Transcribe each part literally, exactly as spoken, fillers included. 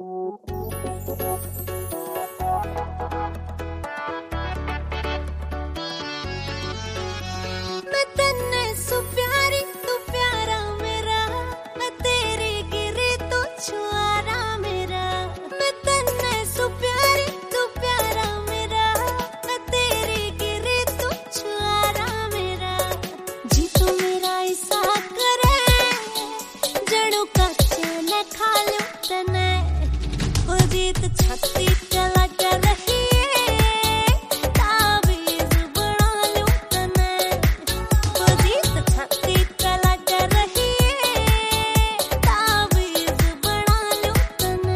छत्ती चला कर रही ताबीज बना लूं तने बजीत छत्ती चला कर रही ताबीज बना लूं तने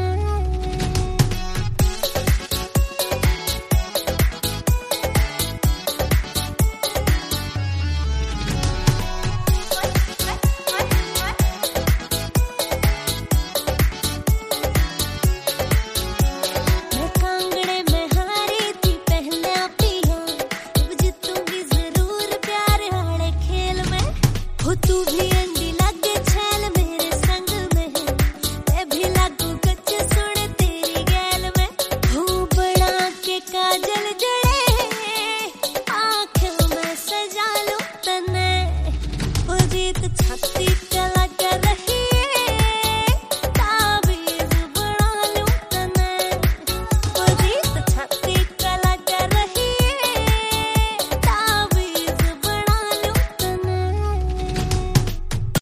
तू भी